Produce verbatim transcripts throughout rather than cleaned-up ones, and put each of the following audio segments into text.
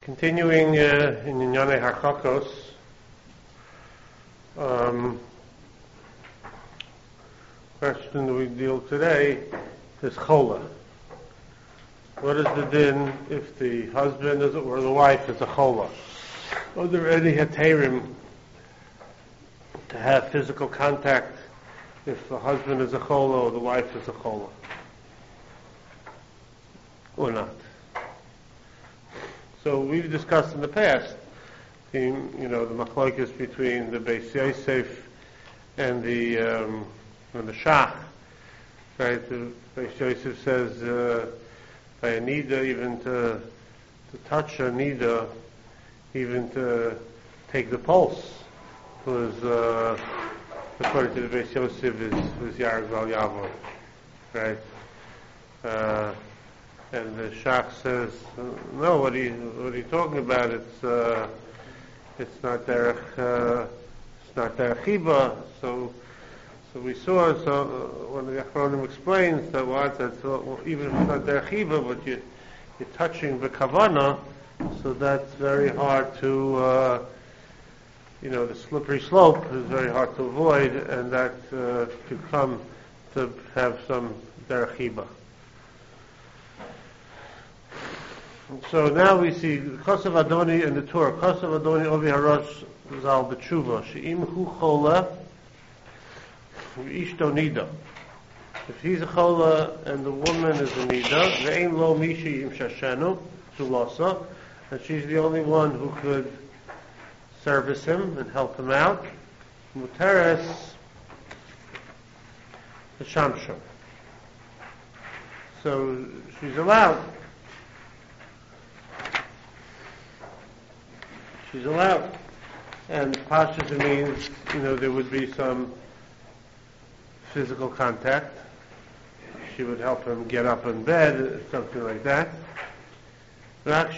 Continuing uh, in Inyane Hakakos, um, question that we deal today is chola. What is the din if the husband is, or the wife is a chola? Are there any heterim to have physical contact if the husband is a chola or the wife is a chola? Or not? So we've discussed in the past, the, you know, the machlokes between the Beis Yosef and the um, and the Shach. Right? The Beis Yosef says uh, by a nida, even to to touch a nida, even to take the pulse, was uh, according to the Beis Yosef is was Yarek Val Yavor, right? Uh, And the Shach says, no, what are you, what are you talking about? It's, uh, it's not derech, uh, it's not derech chiba. So, so we saw, so uh, when the Achronim explains that what, that well, even if it's not derech chiba, but you, you're touching the kavana, so that's very hard to, uh, you know, the slippery slope is very hard to avoid, and that uh, could come to have some derech chiba. So now we see Kosav Adoni and the Torah. Kosav Adoni Ovi Harosh Zal B'tshuva. She'im hu chola, ishto nida. If he's a chola and the woman is a nida, ve'ein lo mishi im shashenu zulasa, and she's the only one who could service him and help him out. Muteres Hashamsho. So she's allowed. She's allowed. And Pashas means, you know, there would be some physical contact. She would help him get up in bed, something like that. With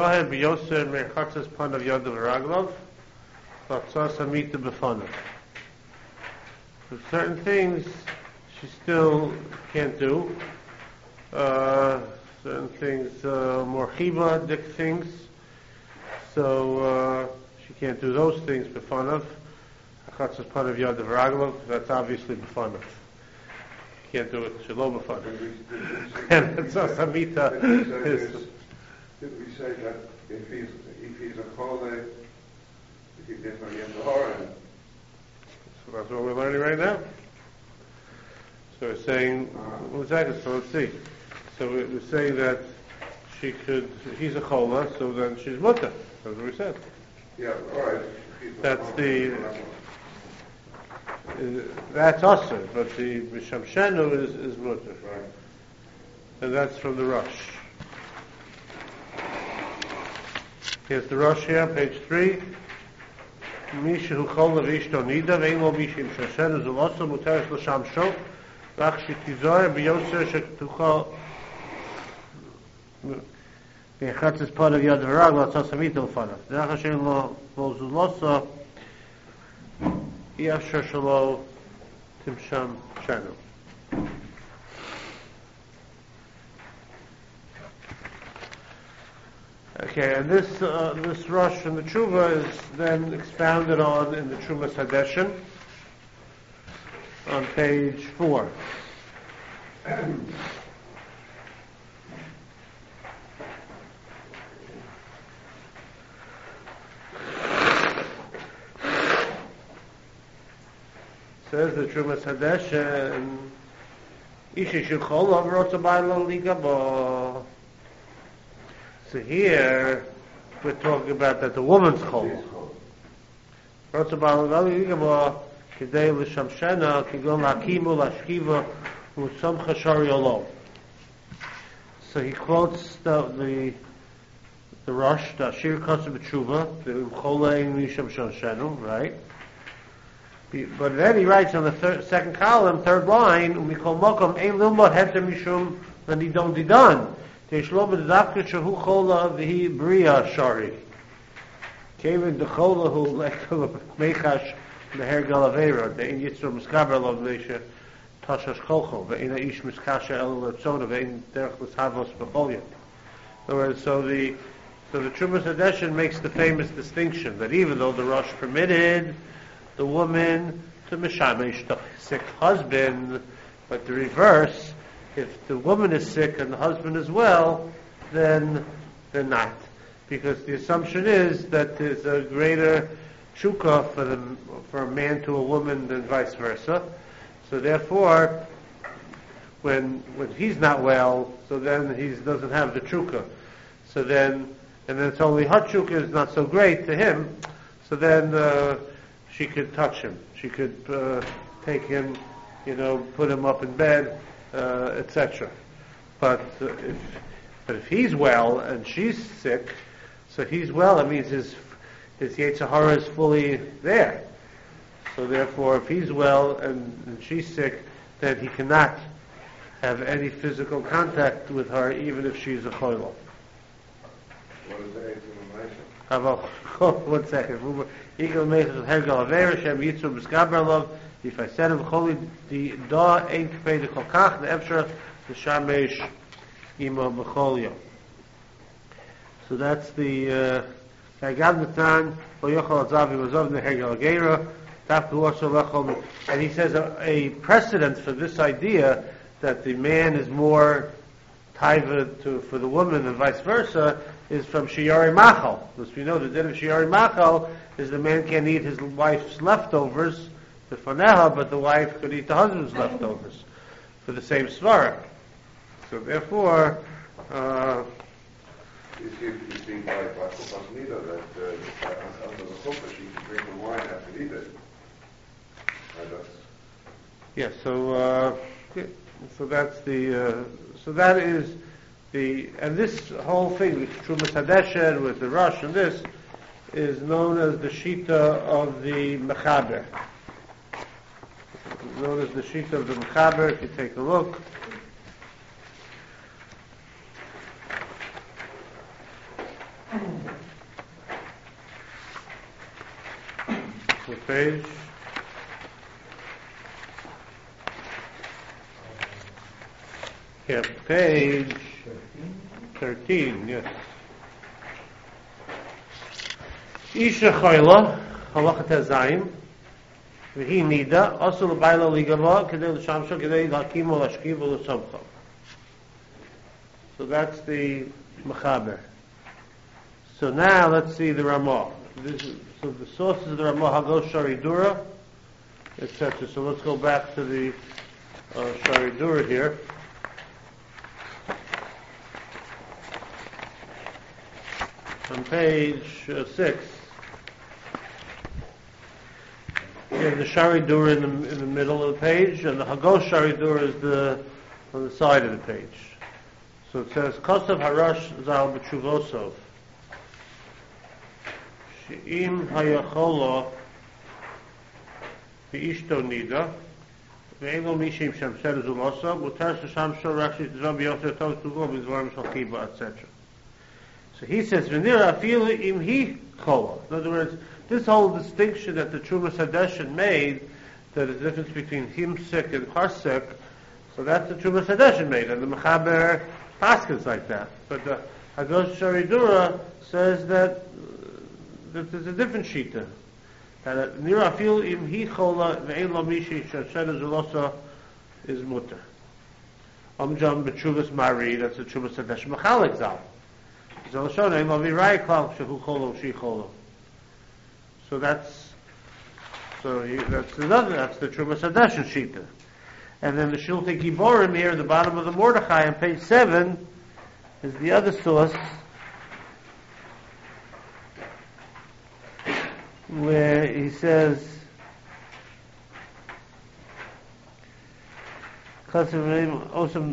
certain things she still can't do. Uh, certain things, uh, more chiba-dik things. So uh, she can't do those things b'fanav. Achatzas panav yad v'raglov. That's obviously b'fanav. Can't do it shalom b'fanav. And it's a samita. Did we say that if he's if he's a chole, if he gets on the Horan? So that's what we're learning right now. So we're saying, one second. So let's see. So we're saying that she could. He's a chola, so then she's mutter. That's what we said. Yeah, all right. That's the, uh, that's also, but the Mishamshenu is, is mutter. Right. And that's from the Rosh. Here's the Rosh here, page three. Mishu chol v'ishto nida, ve'im lo mishim shashenu zuloso, muteres l'shamsho, v'ach shetizoyer b'yoser shetucha, Bechatzes panav yad v'ragla tzas hamita l'fanav. Derech Hashem lo zulosa yasher shalo timsham shanu. Okay, and this uh, this rush in the Tshuva is then expounded on in the Trumas Hadeshin on page four. Says the Trumas Hadeshin, Isha Shukholov Rotzabayla Ligabo. So here we're talking about that the woman's chol. Rotzabayla Ligabo, Kidei L'Shamshena, Kigon Lakimu Lashkiva, Usam Chashari Olo. So he quotes the the, the Rosh, the Ashir Kosev B'tshuva, the Chola Ein Misham Shamshenu, right? But then he writes on the third, second column, third line, Umikol Mokom Ein Lilmod Heter Mishum L'Nidon Didan. Teishlo B'Davka Shehu Chola V'Hi Bria Shari. Kevin Dechola Hu Lekol Mechash Meher Galavera. De'in Yitzur Miskaber Lo V'Leisha Tashash Kolcho. Ve'in Aish Miskasha El Letzona. Ve'in Derech L'Shavos B'Cholya. In other words, so the So the Trumas Hadeshin makes the famous distinction that even though the Rosh permitted the woman to mishamesh the sick husband, but the reverse, if the woman is sick and the husband is well, then they're not. Because the assumption is that there's a greater chukah for, the, for a man to a woman than vice versa. So therefore, when when he's not well, so then he doesn't have the chukah. So then, and then it's only her chukah is not so great to him, so then uh, she could touch him. She could uh, take him, you know, put him up in bed, uh, et cetera. But uh, if but if he's well and she's sick, so he's well, that means his his Yetzer Hara is fully there. So therefore, if he's well and, and she's sick, then he cannot have any physical contact with her, even if she's a choilo. What is the age of How about, one second. Eagle Mechas Hergal Avera, Shem Yitzur B'Skaberlov, if I said him, Choli, the Da Ein Kpei de Kolkach, the Efshar, the Shamesh, Ima B'Cholio. So that's the, uh, Kagad Matan, Oyochal Azavi Mazov, the Hergal Avera, and he says a, a precedent for this idea that the man is more taiva to for the woman and vice versa is from Shiori Machal. Because we know the din of Shiori Machal is the man can't eat his wife's leftovers, the faneha, but the wife could eat the husband's leftovers for the same svara. So therefore, uh, You see, you see by, by Chupas Nida that uh, under the Chuppah she can drink the wine after eat it. Yeah, so uh, so that's the uh, so that is the and this whole thing with Trumas Hadeshen with the Rosh and this is known as the Shita of the Mechaber. It's known as the Shita of the Mechaber. If you take a look. What page? Yeah, page thirteen, yes. Isha Chayla, Halachat Hazayim, V'hi Nida, Asul Baila Ligava, Kedei L'Shamsha, Kedei L'Hakim L'Ashkiv L'Samcha. So that's the Mechaber. So now let's see the Ramah. This is, so the sources of the Ramah, Hagos Sharidura, et cetera. So let's go back to the uh, Sharidura here. On page uh, six, you have the Sharidura in the, in the middle of the page, and the Hagos Sharidura is the on the side of the page. So it says, Kosav Harash Zal B'Tshuvosov, She'im Hayacholo V'Ishto Nida, Ve'elo Mishim Shem Ser Zulosa, Mutar Shasham Shor Rakshit Zom Yoter Tov Tuvo B'Zvarim Shalchiba, et cetera. So he says, "V'nira afilu im hi chola." In other words, this whole distinction that the Trumas Hadeshen made, that the difference between him sick and her sick, so that's the Trumas Hadeshen made, and the Mechaber paskins like that. But the Hagos Sharidura says that, uh, that there's a different shita. That "Nira afilu im hi chola ve'en lo mishi shashena zulosa" is mutter. Omjam b'Tshuvas Mari, that's the Trumas Hadeshen Mechalik Zal. So that's so he, that's another that's the Trumas Hadeshen Shita. And then the Shiltei Giborim here at the bottom of the Mordechai on page seven is the other source where he says Osam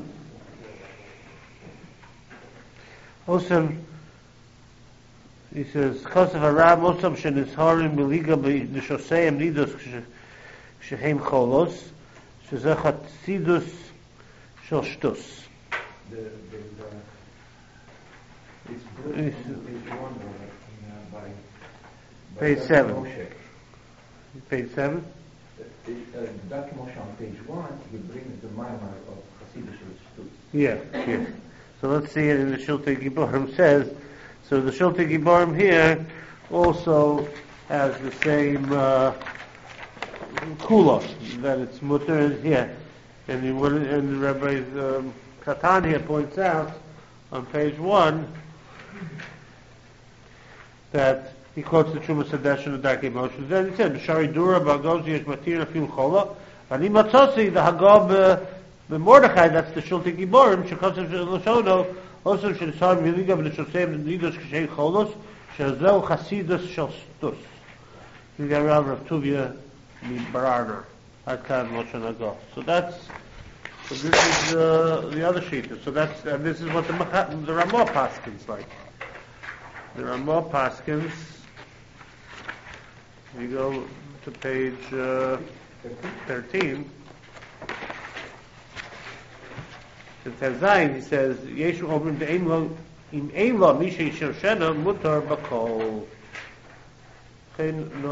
Osam, he says, Kosav Harab, Osam Shenizharim, Miliga, Nishoseim, Nidos, Shehem Cholos, Shezechat Sidus, Shoshtus. The, the, the, it's good on page one, uh, by, by page Doctor seven. Moshe. Page seven? Uh, uh, Doctor Moshe on page one, he brings the Maimar of Hasidic Shoshtus. Yeah, yeah. So let's see it in the Shiltei Giborim says, So the Shiltei Giborim here also has the same uh, kulos, that it's mutter here. And, he, and the Rabbi um, Katan here points out on page one that he quotes the Trumas Hadesh and the Darkei Moshe. Then he said, "B'shari dura b'agoz yesh matir afil chola, ani matzosi the hagab b'Mordechai." That's the Shiltei Giborim. Shekosef l'shono also shesar miliga v'neshosem nidos k'shei cholos shezel chasidus shel stus. You got around Rav Tuvia Bararner. Adkan Moshe Nago. So that's so this is uh, the other sheet. So that's and this is what the the Ramah Paskins like. The Ramah Paskins. You go to page uh, thirteen. In Tezayin, he says, "Yeshu omrim de'ein lo im ein lo mishay shirshena mutar bakol." So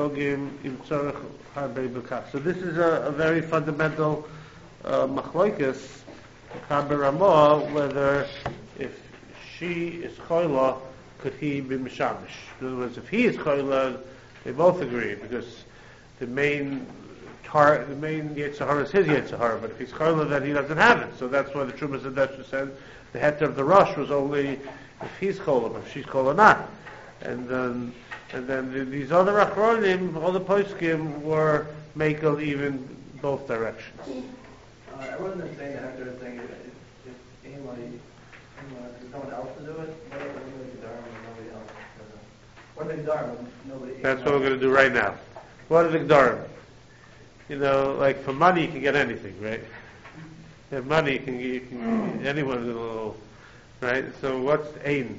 this is a, a very fundamental uh, machlokes, Chaber Ramah, whether if she is choila, could he be mishamish? In other words, if he is choila, they both agree because the main tar, the main Yetzirah is his Yetzirah, but if he's choila, then he doesn't have it. So that's why the Trumas Hadesh said the heter of the Rosh was only if he's choila, but if she's choila not, and then. And then the, these other achronim, all the poskim were makel even both directions. Uh, I wasn't saying that after the thing, if, if anybody, if someone else to do it, what if the Dharma and nobody else does it? What if the Dharma nobody That's what we're going to do right now. What is Dharma? You know, like for money you can get anything, right? Yeah, money you can, you can anyone will, right? So what's ain?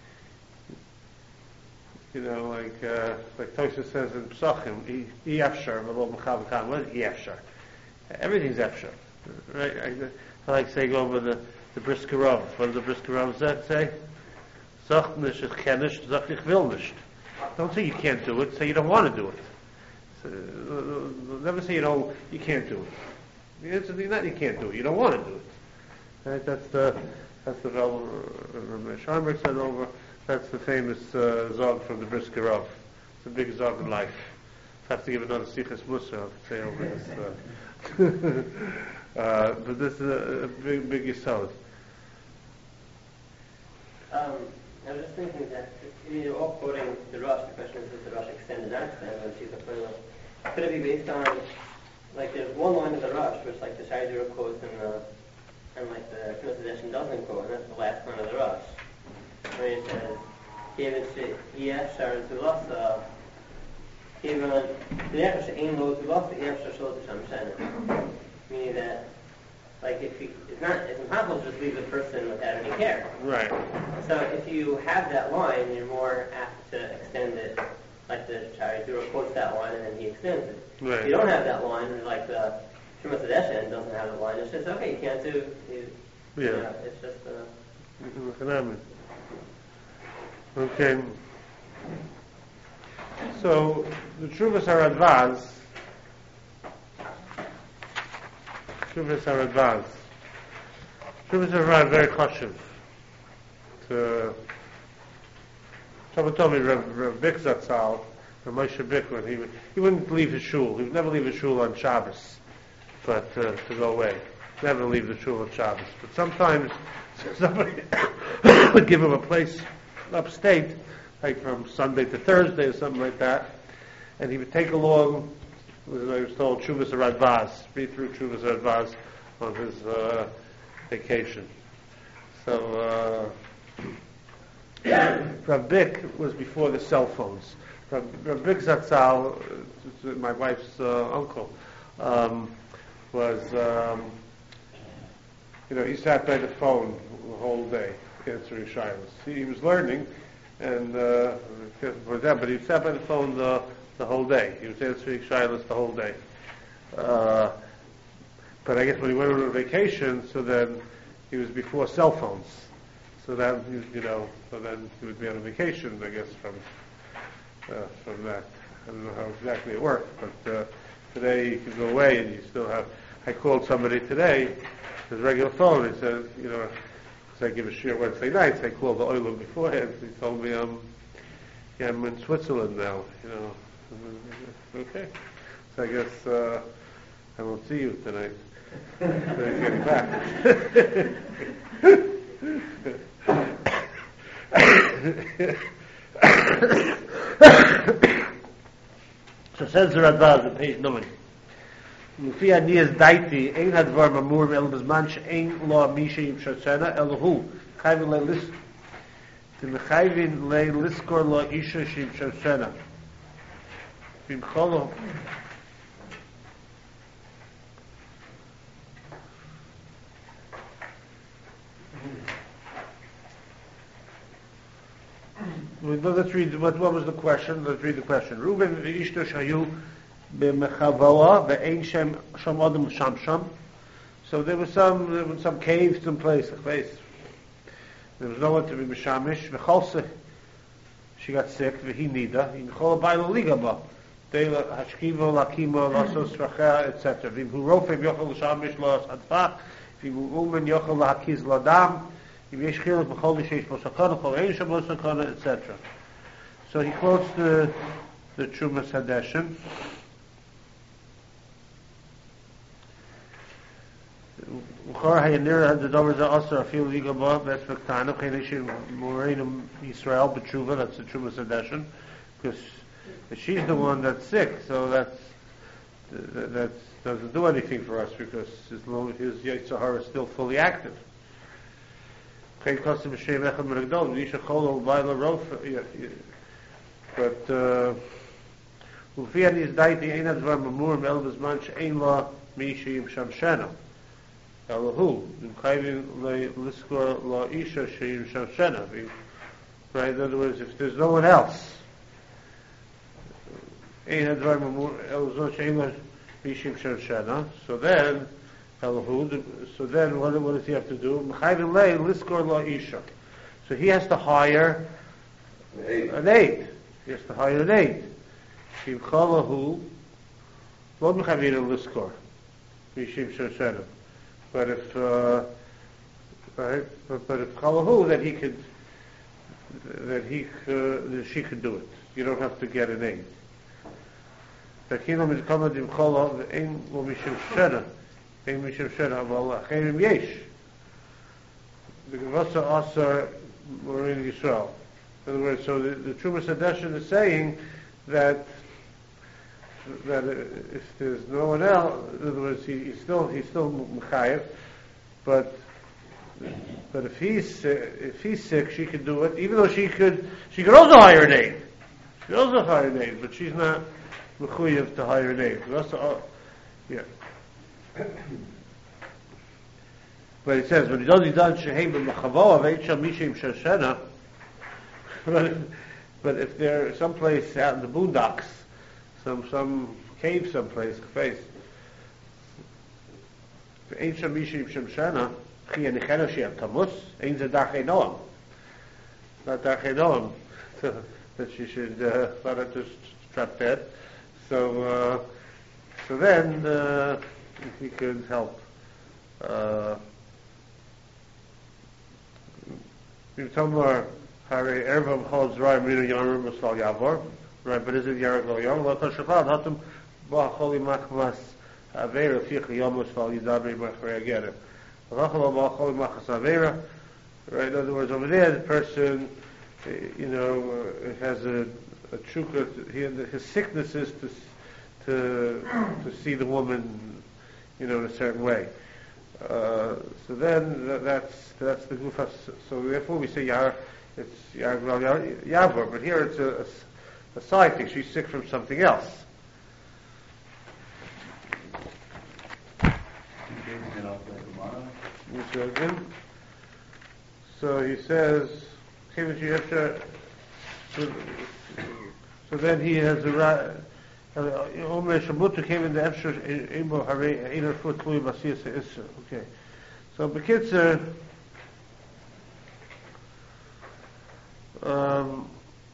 You know, like uh, like Tosha says in Psachim, Efshar, what is Efshar? Everything's Efshar, right? I, I like saying over the the Briskerov. What does the Briskerov say? Sach nicht, ich kenn nicht, sag ich will nicht. Don't say you can't do it. Say you don't want to do it. So, uh, never say you know you can't do it. The answer is not you can't do it. You don't want to do it. Right? That's the that's the Rav Sharmberg said over. That's the famous uh, zog from the Brisker Rav. It's a big zog in life. If I have to give another Sichas Musa, I'll say over this. Uh, uh, but this is a, a big, big yisod. Um, I was just thinking that if you're all quoting the Rosh, the question is, does the Rosh extend or not extend when she's a player? Could it be based on, like, there's one line of the Rosh, which, like, the Shaidura quotes and the, and, like, the Knesset doesn't quote, and that's the last line of the Rosh. Where it says, "Given Yef Shar Zulasa, given Yef Shein Lo Zulasa, Yef Shar Shol T'Sham Shena." Meaning that, like, if you, it's not, it's impossible to just leave the person without any care. Right. So if you have that line, you're more apt to extend it, like the Shaidura quotes that line and then he extends it. Right. If you don't have that line, like the Shumas Hadeshen doesn't have the line, it's just okay, you can't do. You, Yeah. You know, it's just. Uh, Okay. So the Truvas Haradvaz, Truvas Haradvaz, Truvas Haradvaz very chashuv. To someone told me Rav, Rav Bick Zatzal, Rav Moshe Bick, when he would, he wouldn't leave his shul. He would never leave his shul on Shabbos, but uh, to go away. Never leave the shul on Shabbos. But sometimes somebody would give him a place upstate, like from Sunday to Thursday or something like that, and he would take along, as I was told, Chuvas Haradvaz, read through Chuvas Haradvaz on his uh, vacation. So uh, Rav Bick was before the cell phones. Rav, Rav Bick Zatzal, uh, my wife's uh, uncle, um, was, um, you know, he sat by the phone the whole day answering shilas. He, he was learning, and uh, for that, but he sat by the phone the, the whole day. He was answering shilas the whole day. Uh, but I guess when he went on vacation, so then he was before cell phones. So then, you know, so then he would be on a vacation, I guess, from uh, from that. I don't know how exactly it worked, but uh, today you can go away and you still have. I called somebody today, his regular phone. He said, you know, So I give a shir Wednesday nights. I called the oiler beforehand. He told me, um, yeah, I'm in Switzerland now. You know, okay. So I guess uh, I won't see you tonight. So he's getting back. So says the Radbaz on page nine. לפי הניאס דייטי, אין הדבר ממור אלא בזמן שאין לו מישהי עם שרצנה, אלא הוא חייבים לליס, חייבים לזכור לו אישה שעם שרצנה. במחולו, let's read, what, what was the question? Let's read the question. Reuben v'ishto shayu b'mechavoa ve'ein shem sham adam sham sham. So there was some, there was some caves, some place, place. There was no one to be mishamish. V'cholse, she got sick. V'hi nida. In chol baylo ligaba. Deila hashkivo lakimo lasos rachea, et cetera. V'im hu rofem yochel l'shamish lo adfach. V'im hu umen yochel l'hakiz l'adam. If yesh chiluk b'chol l'sheish bo sakana, chol ein shem bo sakana, et cetera. So he quotes the the Trumas Hadeshin. Uchar hayanir had the dovers also afil ligaba b'espektana chaynishin morinum Yisrael b'tshuva. That's the Trumas Hadeshin, because she's the one that's sick. So that's that doesn't do anything for us because his his Yetzer Hara is still fully active. But uh, Ufian is daiti ein advar mamur mel bezman she'ein la mishi im shamshena. Elahu im chayvin liskor la isha she'im shamshena. Right? In other words, if there's no one else, ein advar mamur el bezman she'ein la mishi im shamshena. So then. So then, what, what does he have to do? So he has to hire an aide. He has to hire an aide. But if, uh, right, but, but if kalahu, then he could, that he could, that she could do it. You don't have to get an aide. Ein mishim shena, but achayim yesh. The Gevasa Asar were in Yisrael. In other words, so the, the Trumas Hadeshin is saying that that if there's no one else, in other words, he, he's still he's still mechayev, but but if he's if he's sick, she could do it. Even though she could she could also hire an aide. She could also hire an aide, but she's not mechuyev to hire an aide. Gevasa, yeah. But it says, when he does, he does shehem b'machavoa v'eitcha mishim shashena. But if they're someplace out in the boondocks, some some cave someplace, face, v'eitcha mishim shashena, chi anichena she'em tamus, ein ze darchei noam. Not darchei noam. That she should uh, let her just drop dead. So, uh, so then, uh, if he could help. Uh, right, but is it Yaragol Yom? Lo Toshafad Hatum Ba'acholi Machmas Avera Ficha Yomus Val Yidabri Machre Agera. Rachel Ba'acholi Machmas Avera. Right, in other words, over there, the person, you know, uh, has a, a chukka. His sickness is to to to see the woman, you know, in a certain way. Uh, so then that, that's that's the gufas. So therefore we say yar, it's yar yavor, but here it's a, a, a side thing. She's sick from something else. So he says, so, so then he has a right. Okay. So Bekitzer, um,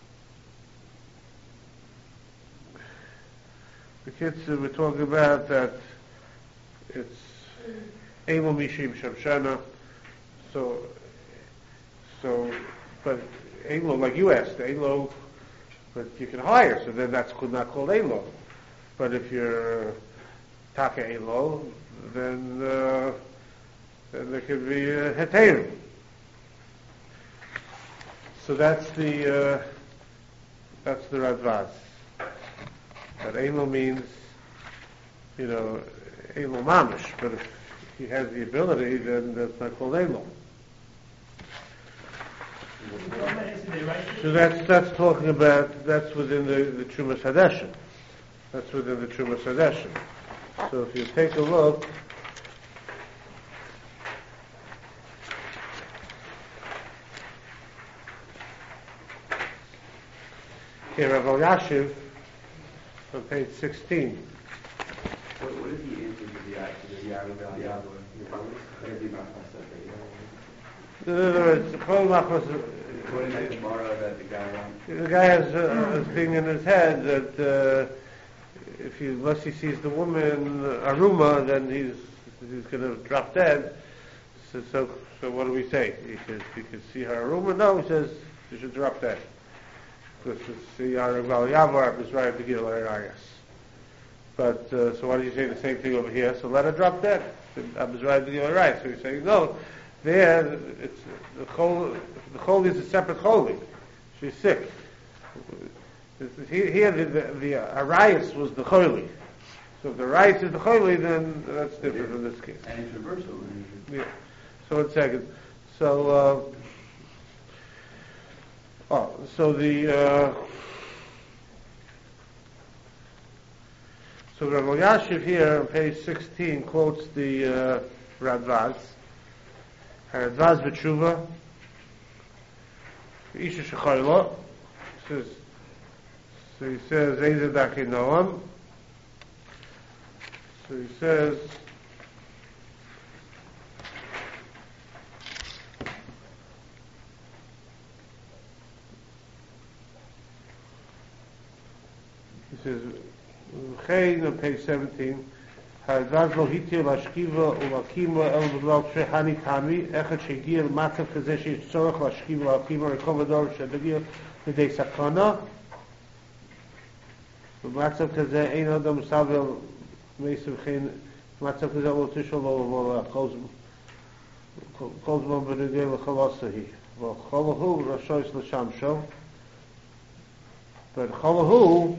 Bekitzer, we're talking about that it's Emo Mishim Shamshana. So so, but Elo, like you asked, Elo, but you can hire, so then that's not called Elo. But if you're Taka Elo, then, uh, then there could be a Heterim. So that's the, uh, that's the Radvaz. That Elo means, you know, Elo Mamish, but if he has the ability, then that's not called Elo. So that's that's talking about, that's within the, the Trumas Hadeshin. That's within the Trumas Hadeshin. So if you take a look, here, Rav Yashiv, on page sixteen. What, what is the answer to the to the Yahweh Val Yahweh? What is the Machmas? In other words, the Kol Machmas, What is that tomorrow that the guy wants? the guy has a, a thing in his head that uh, if he, unless he sees the woman Aruma, then he's he's going to drop dead. So, so, so what do we say? He says, you can see her Aruma? No, he says, you should drop dead. Because see our Yavar is right to get Arias. But, uh, so why do you say the same thing over here? So let her drop dead. I was right to get Arias. So he's saying, no, there, it's, the chol, the chol is a separate choli. She's sick. Here, the, the, the Arias was the choli. So if the Arias is the choli, then that's different in this case. And it's reversal. Yeah. So one second. So, uh, Oh, so the uh, so Rav Yashiv here on page sixteen quotes the uh, Radvaz. Radvaz b'tshuva. Isha shechayla says. So he says Eizer Dachi Noam. So he says. He says, Chayin on page seventeen, Haradvaz lo hitir lashkiva ulakima el v'lal trehani tami, echad shegir matzav kazeh sheyish tzorach lashkiva ulakima rekovador shadagir l'dei sakana, v'matzav kazeh ein adam savel meisav chen, matzav kazeh lo tishol lo lo kozman b'negei l'chalasahi, v'chalahu rashois l'shamsho, but chalahu,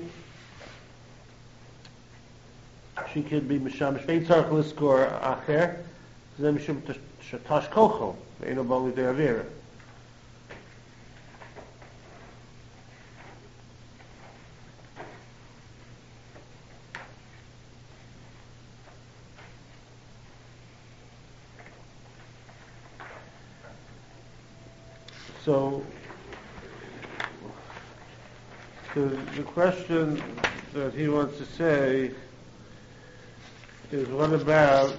she could be mishamish vein tzarich l'skor acher, zeh mishum shatash kocho, ve'eno bali de'avira. So, the, the question that he wants to say is what about,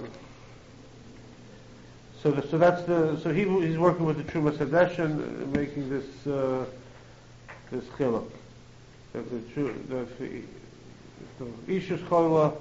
so the, so that's the, so he he's working with the Trumas Hadeshin, making this uh, this chiluk. That the true that the Isha's chola,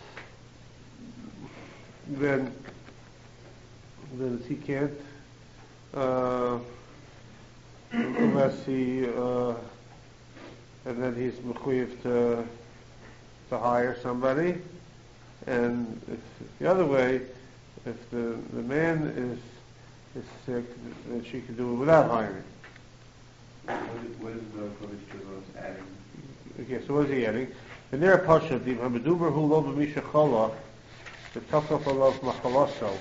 then then he can't uh, unless he uh, and then he's mechuyev to to hire somebody. And if the other way, if the, the man is is sick, then she can do it without hiring. What is, what is the Kodesh Chuvos adding? Okay, so what is he adding? And there are pasha the Hamaduber who love Misha Chala, the Takaf love Machalaso.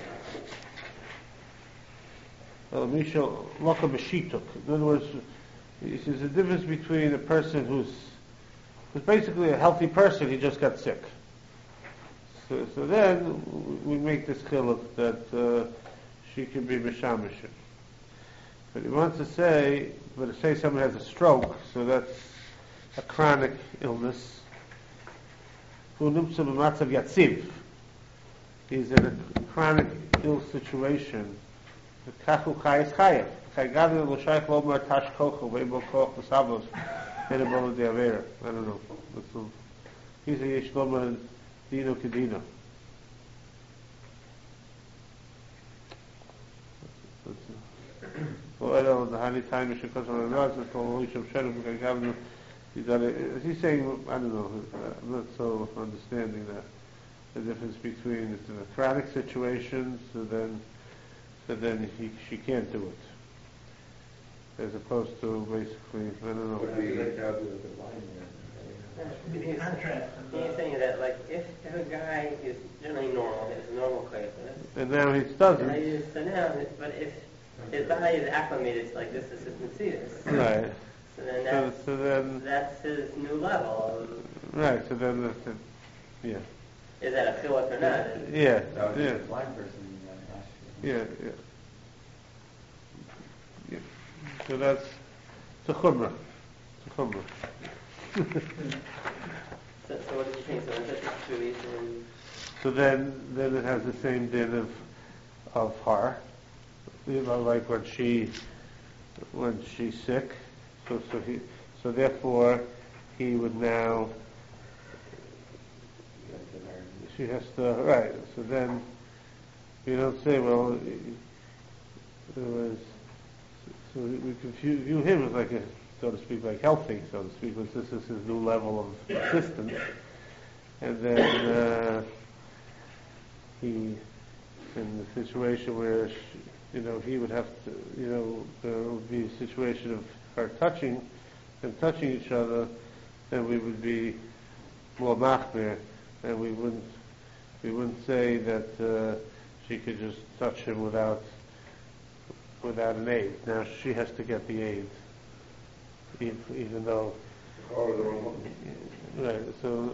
Misha Laka Beshituk. In other words, he says the difference between a person who's who's basically a healthy person, he just got sick. So, so then we make this chiluk that uh, she can be mishamishin. But he wants to say, but to say someone has a stroke, so that's a chronic illness. Who nimtza b'matzav yatziv. He's in a chronic ill situation. Kachu chayes chayev. Chaygadu l'shayich lomar tash kocho ve'bo koch v'savos ve'nebolo de'avera. I don't know. That's all. He's a yesh lomar Dino Kedino. oil and the honey time should cause on the rods and call holy shem sherim gavnu. Is he saying, I don't know, I'm not so understanding that, the difference between the democratic situations, so then, so then he, she can't do it. As opposed to basically, I don't know. Would be- The contrast. He's saying that, like, if, if a guy is generally normal, has a normal clearness, And now he and doesn't. I use, so now, but if his body is acclimated to like this, this is Matthias, Right. so then So, that's, so then, that's his new level. right, so then, that's it. Yeah. Is that a chiluk or not? Yeah, That was yeah, just a blind person uh, last year. yeah, yeah. Yeah. So that's, it's a chumrah. It's a chumrah. So, so what did you think? So in such a situation, So then, then it has the same din of, of her, you know, like when she, when she's sick. So, so he, so therefore, he would now, she has to, right, so then, you don't say, well, there was, so we can view, view him as like a, so to speak, like healthy, so to speak, because this is his new level of assistance. And then, uh, he, in the situation where, she, you know, he would have to, you know, there would be a situation of her touching and touching each other, then we would be more machmir, and we wouldn't, we wouldn't say that uh, she could just touch him without, without an aid. Now she has to get the aid, even, even though, right, so,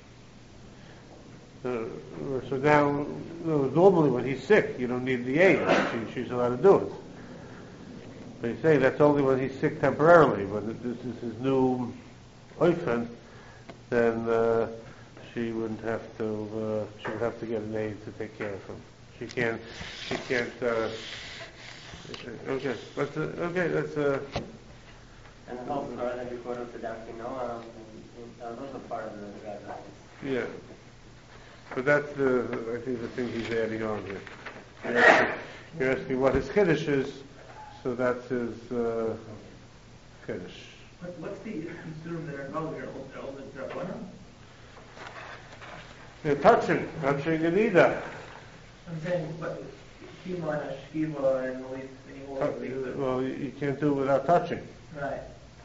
Uh, so now, no, normally when he's sick, you don't need the aid. She, she's allowed to do it. But he's saying that's only when he's sick temporarily. When this is his new boyfriend, then uh, she wouldn't have to. Uh, she would have to get an aid to take care of him. She can't. She can't. Uh, okay, that's uh, okay. That's. Uh, and the whole story that we quoted to Doctor Noah, and, and those are part of the guidelines. yeah. But that's the, I think, the thing he's adding on here. You're asking, you're asking what his chiddush is, so that's his uh, chiddush. What, what's the isurim that are involved here? All, all the drabbanan? You're touching, touching an either. I'm saying, but kima and shkiva and all these things. all these things that- Well, you, you can't do it without touching. Right.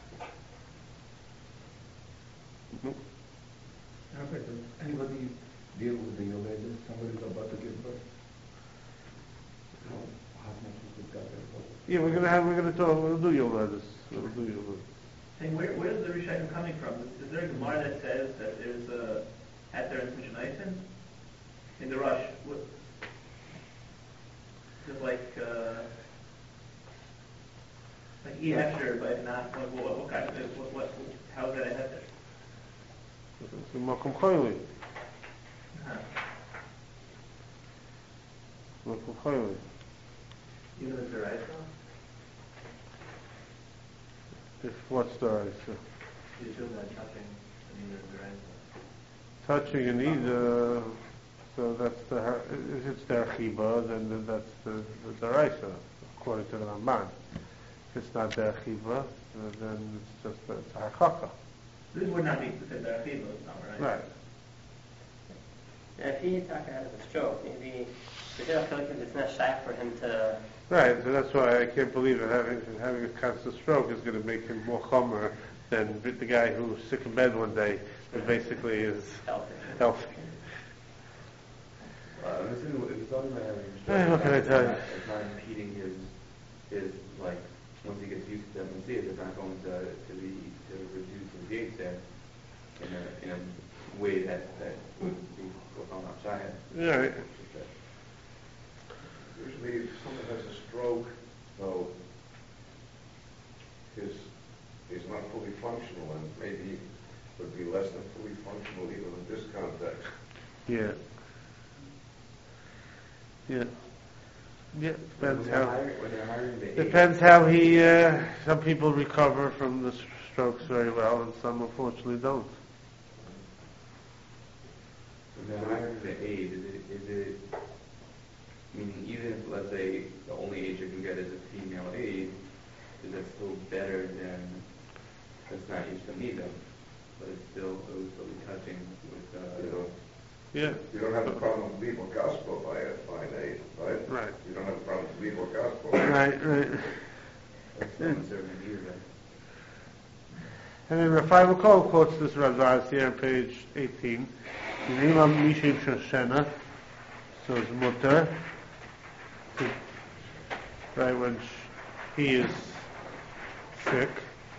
Okay, does anybody deal with the Yoledes? Somebody's about to give birth? No. How much is it got there? Yeah, we're gonna have, we're gonna talk, we'll do your letters. We'll do your letters. Saying, where, where's the Rishayim coming from? Is, is there a Gemara that says that there's a Heter and Mishnaisim in the Rush? What, just like, uh, like E Heter, but not, what, what, what kind of, what, what, how is that a Heter? It's a Makom Choyli. Uh-huh. Makom Choyli. Even if they're right, If what's the right? So, you assume that touching, I mean, they're right. touching an either, so that's the, har- if it's their chiba, then that's the, the deraisa, according to the Ramban. If it's not their chiba, then it's just, it's a harchaka. This would not be considered a fever, right? Right. Now, if he talking out of a stroke, maybe the feel like it's not shy for him to. Right, so that's why I can't believe that having having a constant stroke is going to make him more chomer than the guy who's sick in bed one day and basically is Healthy. healthy. Uh, this is, it's not about having a Hey, what can I tell you? It's not impeding his, his, like, once he gets used to them and see it, it's not going to, to be, to reduce his gates there in a, in a way that, that would be profound outside. Yeah, right. Usually if someone has a stroke, though, his, he's not fully functional and maybe would be less than fully functional even in this context. Yeah. Yeah. Yeah, depends When they're how, hiring, when they're hiring the aide, depends how he, uh, some people recover from the s- strokes very well and some unfortunately don't. when they're hiring the aide, is it, is it, meaning even if, let's say, the only aide you can get is a female aide, is that still better than, it's not Ishtamida, but it's still, it would still be touching with, uh, You know, Yeah. you don't have a problem with legal gospel by a, by an aid, right? Right. You don't have a problem with legal gospel. Right, right. that's not necessarily either. And then Rafael McCall quotes this Radvaz here on page eighteen. Imam Mishim Shoshena, so his mutter, to- right when sh- he is sick.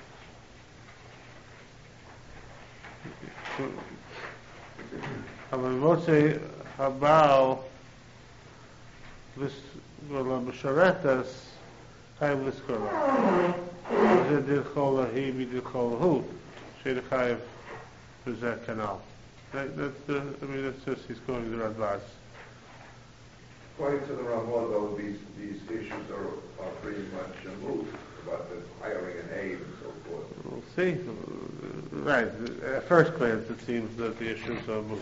אבל מוצא הבעל משרתס חייב לזכור לה. זה דין כל ההיא מדין כל ההוא, שאין חייב בזה כנ"ל. Right, that's the, I mean, that's just, he's going to the Radvaz. According to the Ramah, though, these, these issues are, are pretty much moot about the hiring an aid and so forth. We'll see. Right, at first glance it seems that the issues are moot.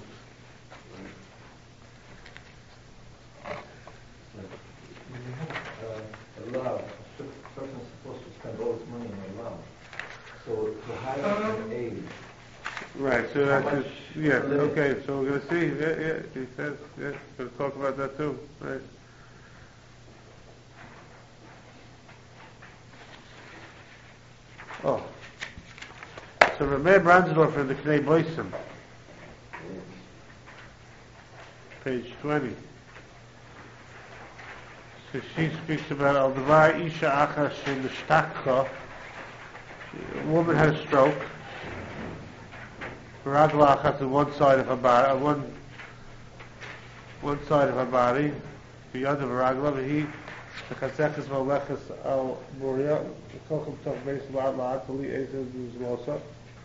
When you have uh, a law, a person is supposed to spend all his money on a law. So to hire an aid, Right, so How that's much just, yeah, limit? okay, so we're gonna see, yeah, yeah, he says, yeah, gonna talk about that too, right? Oh. So Rameh Brandsdorfer in the Knei Boysen, page twenty. So she speaks about Al Devar Isha Acha Shenishtakha. A woman had a stroke. Ragla Achat on one side of her body, on one one side of her body, the other Ragla, but he the Chatzechus Malechus Al Moria, the Kocham Tov Beis La'at La'at, the Li Ezer Zlosa.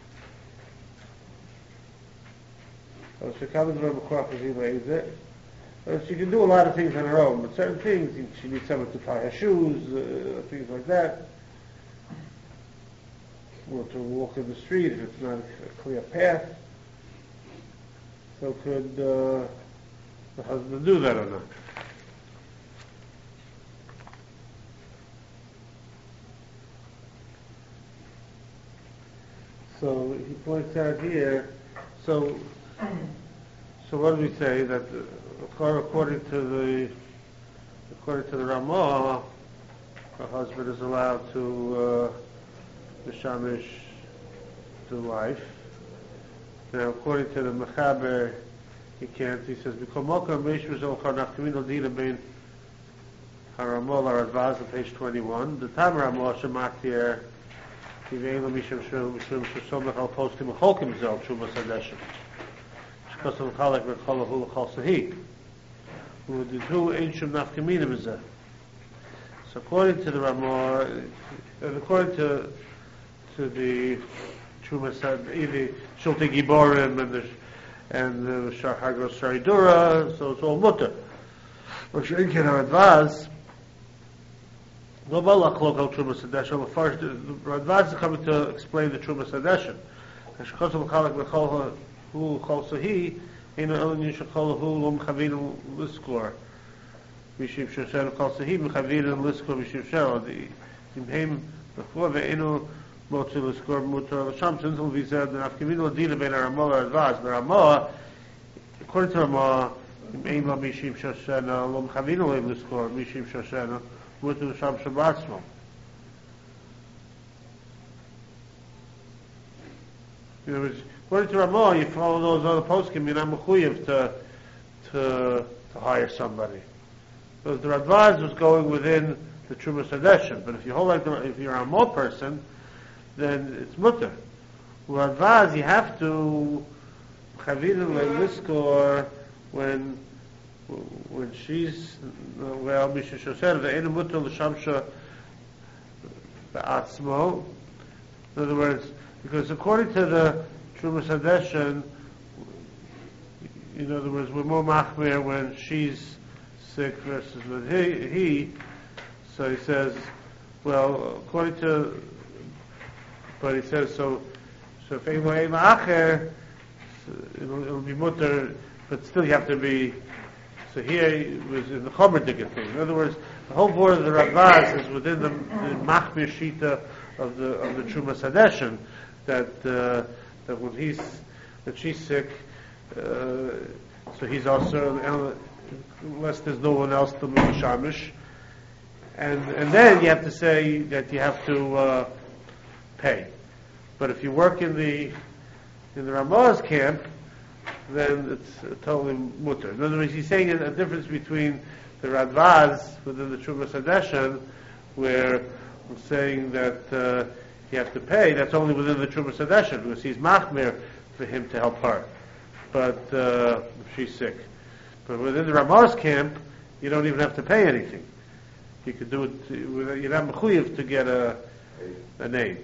So she comes to Rebbe Korach Ezer. She can do a lot of things on her own, but certain things, she needs someone to tie her shoes, uh, things like that. Or to walk in the street if it's not a clear path. So could uh, the husband do that or not? So he points out here, so so what do we say? That uh, according to the according to the Ramah, the husband is allowed to uh, Mishamish to life. Now, according to the Mechaber, he can't. He says, "Because Mokar Meishur Zolchar Nafkamino Dina Bein Haramol Aradvaz on page twenty-one. The Tam Ramah Shematir Yivein Misham Shum Shum Shusomach Al Postim Chokim Zel Shuma Sadeshem. Shkosam Chalek V'Cholahu L'Chol Sahi. Who the two Ein Shum Nafkamino B'Zeh." So, according to the Ramah, and according to to the Trumas, the Shulte Giborim and the and the Shar Hagros Sharidura, so it's all mutter. Or Shrinkin or Advaz, no Balak local Trumas Adesha. First, the Advaz is coming to explain the Trumas Adesha. And Shkosim Chalak V'Chol Hu Chol Sahi, Ein Elin Yishachol Hu Lom Chavin Liskor. Mishiv Shoshen Chol Sahi Mechavin Liskor Mishiv Shel. The Imheim before the Enu Motzil Liskor Mutter L'Sham Sinzel Vizad and Afkamin Ladina Ben Ramah Advaz. The Ramah, according to Ramah, Ein La Mishiv Shoshena Lom Chavin Liskor Mishiv Shoshena Mutter L'Sham Shabbatzmo. You know, according to Ramah, you follow those other poskim, you're not mechuyev to to to hire somebody. Because the Radvaz was going within the Trumas Hadeshin, but if you hold like the, if you're a more person, then it's mutter. Radvaz, you have to chavin le'liskor when when she's well, Misha Shosher, the enu mutter l'shamsha ba'atzmo. In other words, because according to the Trumas Hadeshin, in other words, we're more machmir when she's sick versus when he, he. So he says, well, according to, but he says, so, so if Eima Eima Acher, it'll, it'll be mutter, but still you have to be, so here it was in the Chomer Digger thing. In other words, the whole board of the Radbaz is within the, the Machmir Shita of the of the Trumas Hadeshin, that uh, that when he's that she's sick, uh, so he's also, unless there's no one else to move Shamish, and and then you have to say that you have to uh, pay. But if you work in the in the Ramaz camp, then it's uh, totally mutter. In other words, he's saying a difference between the Radvaz within the Trumas Hadeshin, where I'm saying that uh, you have to pay. That's only within the Trumas Hadeshin, because he's machmir for him to help her. But uh, if she's sick, but within the Ramaz camp, you don't even have to pay anything. You could do it. You're not mechuyev to get a an aid.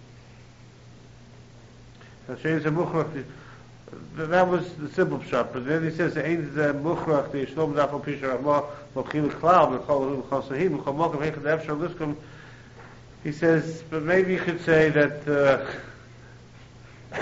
That was the simple shot, but then he says, "Ein ze muchrach the shlom dafal pisher amah v'chil klal v'chol v'chosahim v'chol mokem hechad efshar liskum." He says, but maybe you could say that uh,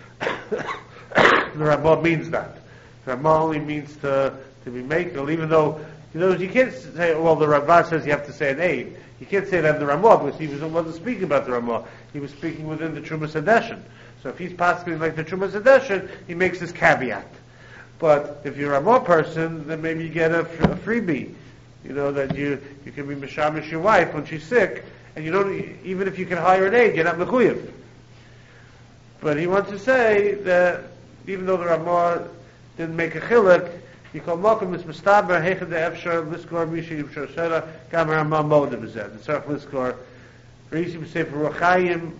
the Ramah means that. The Ramah only means to to be makel, even though you know you can't say, well, the Ramah says you have to say an aid. You can't say that in the Ramah because he was, wasn't speaking about the Ramah. He was speaking within the Trumas Hadeshin. So if he's passing like the Trumas Hadeshin, he makes this caveat. But if you're a Ramah person, then maybe you get a, a freebie. You know, that you, you can be mishamish your wife when she's sick, and you don't, even if you can hire an aide, you're not mechuyev. But he wants to say that even though the Ramah didn't make a chiluk, you call Malcolm is Mustaber, Hechad the Efshar, Liskor, Mishi, Yibshar Shera, Gamar Ramah Moda Bezed. The Tzarech Liskor, Reisi B'Sefer Rochayim,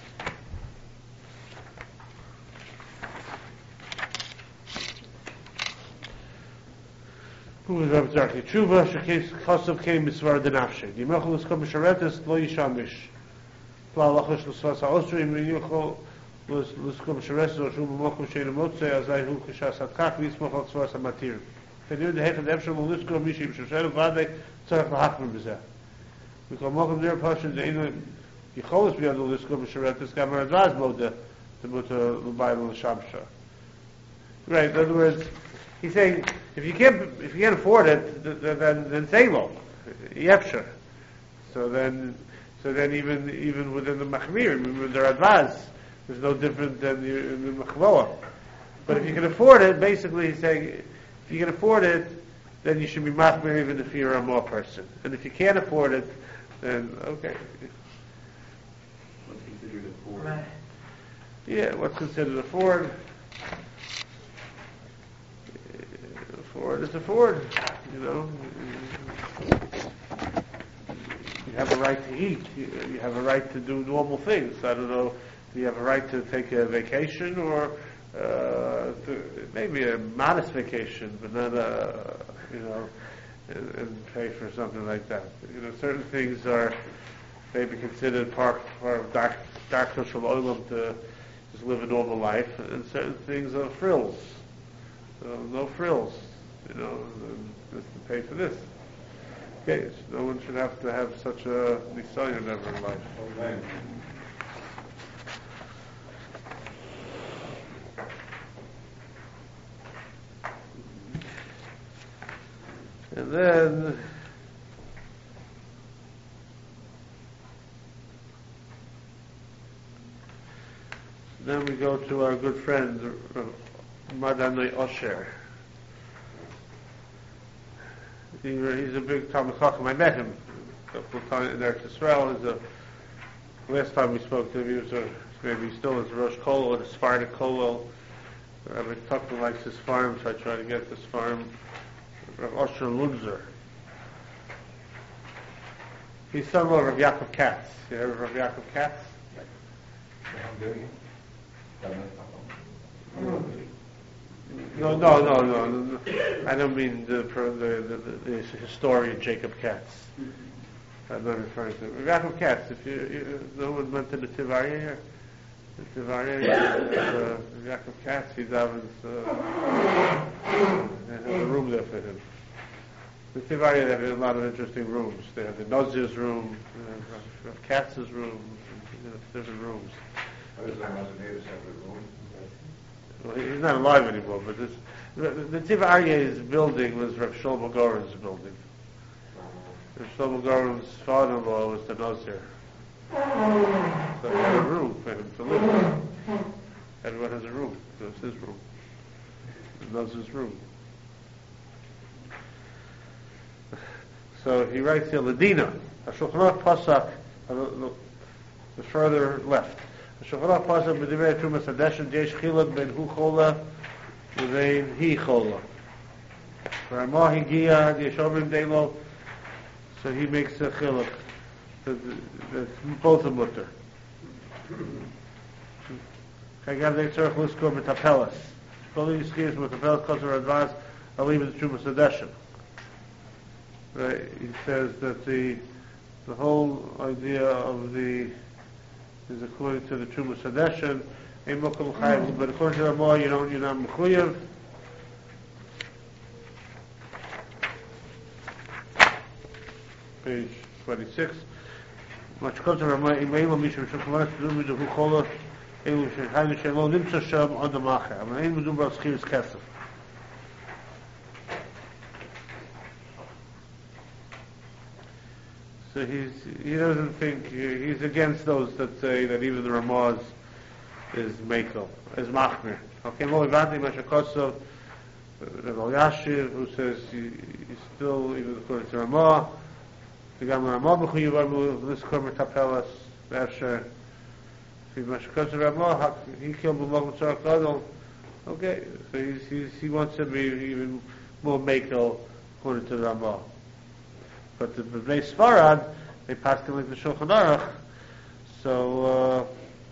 who was Rabbi Tzarech Tshuva, Shekes Chosov came Misvar Denafshe. Yimachol Liskor B'Sharetes, Lo Yishamish. Fla Lachosh L'Svas HaOsri, Yimachol Liskor B'Sharetes, Lo Shum B'Mokum Shein Motzei, Azai Hu Kishas HaTkach, Yismoch Al Tzvas HaMatir. Tenir de Hechad Efshar, Lo Liskor Mishi, B'Shasher, Vade, Tzarech L'Hachman B'Zeh. We call Mokum Der Pasha, Deinu, Yicholos B'Yad Lo Liskor B'Sharetes, Gamar Advaz Moda, the Mutter L'Bayim L'Shamsha. Right, in other words, he's saying, if you can't, if you can't afford it, then then, then say lo, yefsher. So then, so then even even within the machmir, with their advaz, there's no different than the, the machvoah. But if you can afford it, basically he's saying, if you can afford it, then you should be machmir even if you're a more person. And if you can't afford it, then okay. What's considered a Ford? Yeah, what's considered a Ford? Ford is a Ford, you know. You have a right to eat. You, you have a right to do normal things. I don't know. Do you have a right to take a vacation or uh, to, maybe a modest vacation, but not a, you know, and, and pay for something like that. You know, certain things are maybe considered part, part of dark, dark social olam to just live a normal life, and certain things are frills. So no frills. You know, just to pay for this. Okay, so no one should have to have such a nisayon ever in life. Amen. And then then we go to our good friend Madanoi Osher. He, he's a big Talmud Chacham. I met him a couple of times in Eretz Yisrael. He's a, last time we spoke to him, he was a, maybe he still is a Rosh Kolel, a Sephardic Kolel. Rabbi Tuckman likes his farm, so I try to get this farm. Rabbi Osher Lunzer. He's son-in-law of Yaakov Katz. You heard of Rabbi Yaakov Katz? No, no, no, no, no. I don't mean the, the, the, the historian Jacob Katz. I'm not referring to Yaakov Katz. If you, you no one went to the Tivaria here, the Tivaria, uh, Yaakov Katz, he's having uh, they have a room there for him. The Tivaria, they have a lot of interesting rooms. They have the Nozir's room, uh, Katz's room, you know, different rooms. Others I must have made a separate room. Well, he's not alive anymore, but this, the, the Tiv Aryeh's building was Rav Shlomo Goren's building. Shlomo Goren's father-in-law was the Nazir. So he had a room for him to live in. Everyone has a room. That's his room. The Nazir's room. So he writes here, Ladina, HaShulchan Aruch Pasak, the further left. HaShulchan Aruch Pasak, B'divrei Trumas Hadeshen, Yesh Chiluk Ben Hu Chola, V'vein Hi Chola. For Amah Higia, Yesh Omrim Deilo, so he makes a chiluk. That's both a mutter. Kagav Dei Tzorach Liskor B'tapelas. Kol Yiskis B'tapelas Kosar Advance, I'll leave it to Trumas Hadeshen. Right, he says that the the whole idea of the is according to the Trumas Hadeshen, but according to the Ramah, you don't, you're not mechuyev. Page twenty-six. Much comes to Ramah, Imeilu Mishum Shukmanas Dumi Duhu Chola, Elu Shehaynu Shelo Nimtza Sham on the Macha. I mean, Ein Medum Bar Schiris Kesef. So he's, he doesn't think, he's against those that say that even the Ramaz is Mekel, is Machmir. Okay, Mo Ivanti Mashakosov, Rebbe Yashiv, who says he, he's still, even according to Ramah, the Gamma Ramah B'chuyivamu, this Korma Tapelas, Asher, if Mashakosov Ramah, he killed B'mogam Tzorach Gadol. Okay, so he's, he's, he wants to be even more Mekel according to the Ramah. But the B'nai Sfarad, they passed it like the Shulchan Aruch. So, uh,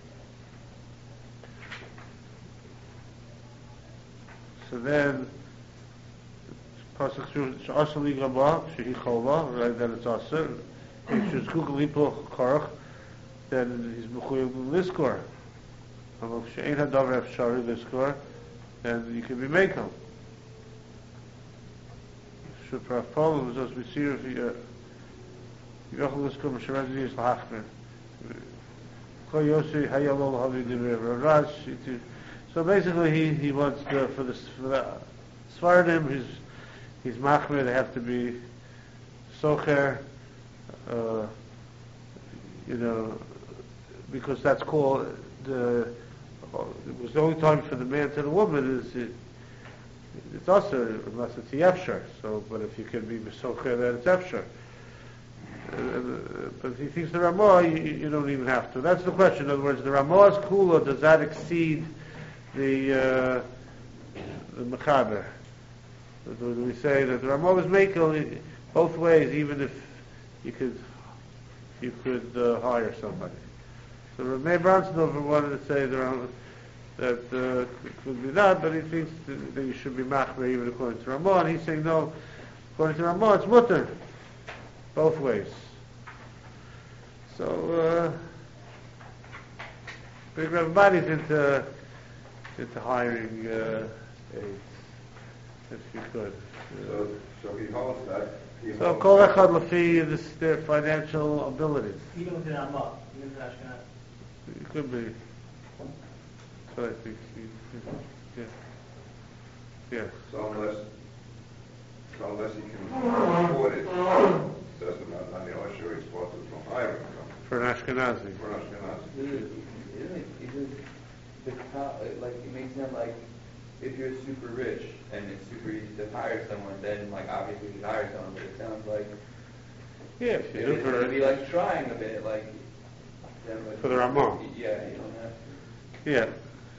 so then, Pasuk through Asher Li Gaba, Shehi Chova, right? Then it's Asher. If she's Kukal Lipo Korach, then he's Mechuyev Liskor. Amok She'ein Hadavar Efshari Liskor, then you can be Mekel. Should have problems as we see if you Yochel Liskor M'Shemed Ziyis L'Hachmer. Kol Yossi Hayalol Havi Divrei Rav. So basically, he he wants to, for the for the Sfardim, he's he's Machmer. They have to be Socher, uh, you know, because that's called the. It was the only time for the man to the woman is. It, It's also, unless it's the Efshar, so, but if you can be Mesocher, then it's Efshar. Uh, but if he thinks the Ramah, you, you don't even have to. That's the question. In other words, the Ramah's Kula, does that exceed the, uh, the Mechaber? Do we say that the Ramah was Mekel both ways, even if you could, you could uh, hire somebody? So Rav Bronsdorfer wanted to say the Ramah, that uh, could be that, but he thinks that you should be machmer even according to Ramah, and he's saying no, according to Ramah it's mutter, both ways. So, uh, everybody's into into hiring uh, aides, if you could. Uh, So, so he holds that. He so holds kol that- echad lefi this- their financial abilities. Even with the Ramah, even with Ashkenaz. It could be. So I think, yeah, yeah. So unless, so unless he can afford it, says the man, I'm not sure he's supposed to hire him For an Ashkenazi. for Ashkenazi. Isn't it, isn't the co- like it makes them like if you're super rich and it's super easy to hire someone, then like obviously you hire someone, but it sounds like Yeah, if you it do would for be like trying a bit, like them, like, For the Ramah. Yeah, you don't have to. yeah.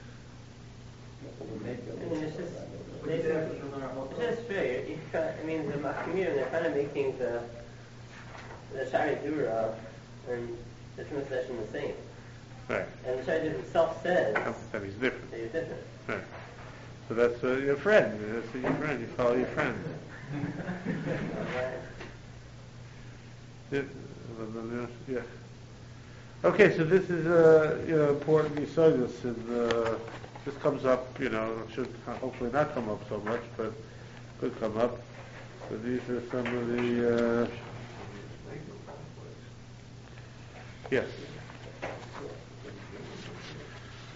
Make I mean, it's just, it's just fair. You, you try, I mean, the Machmir, they're kind of making the the Shari Dura and the Trumas Hadeshen the same. Right. And the Shari Dura himself says That he's different. that you're different. Right. So that's uh, your friend. That's your friend. You follow your friend. Yeah. yeah. Okay, so this is uh, you know important beside this, and uh, this comes up. You know, should hopefully not come up so much, but could come up. So these are some of the. Uh, yes.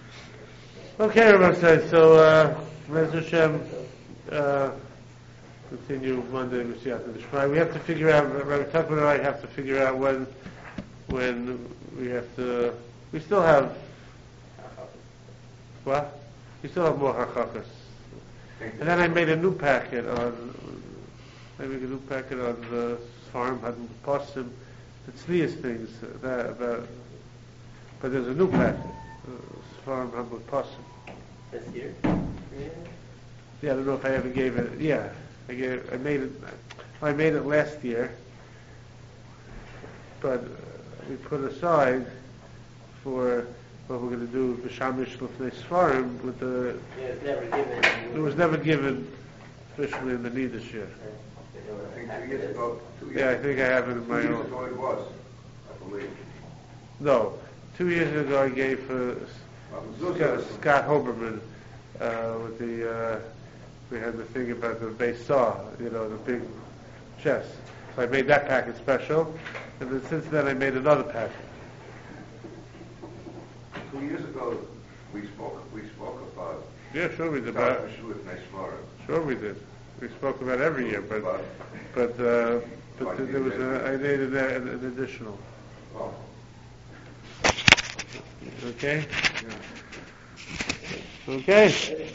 Okay, Rabbi said. So, uh, Rez Hashem, uh, continue Monday with Siyata Dishmai. We have to figure out, Rabbi Tuckman and I have to figure out when, when we have to, we still have, what? We still have more Hachakas. And then I made a new packet on, I made a new packet on the farm, hadn't Possum, the Tznius things, that, about, but there's a new packet, uh, farm, Hamburg Possum. This year? Yeah. Yeah, I don't know if I ever gave it. Yeah, I gave. I made it. I made it last year, but uh, we put aside for what we're going to do b'shamish l'fnei sfarim with the. Yeah, it's never given. It was never given officially in the need this year. I think two years ago, two years. Yeah, I think I have it in my Two years own. ago it was, I believe. No, two years ago I gave uh, Well, Scott, Scott Hoberman uh, with the. Uh, we had the thing about the base saw, you know, the big chest. So I made that packet special, and then since then I made another packet. Two years ago, we spoke, we spoke about. Yeah, sure we did. About, sure we did. We spoke about every year, but but uh, but there was a, I made an, an additional. Oh. Okay. Okay.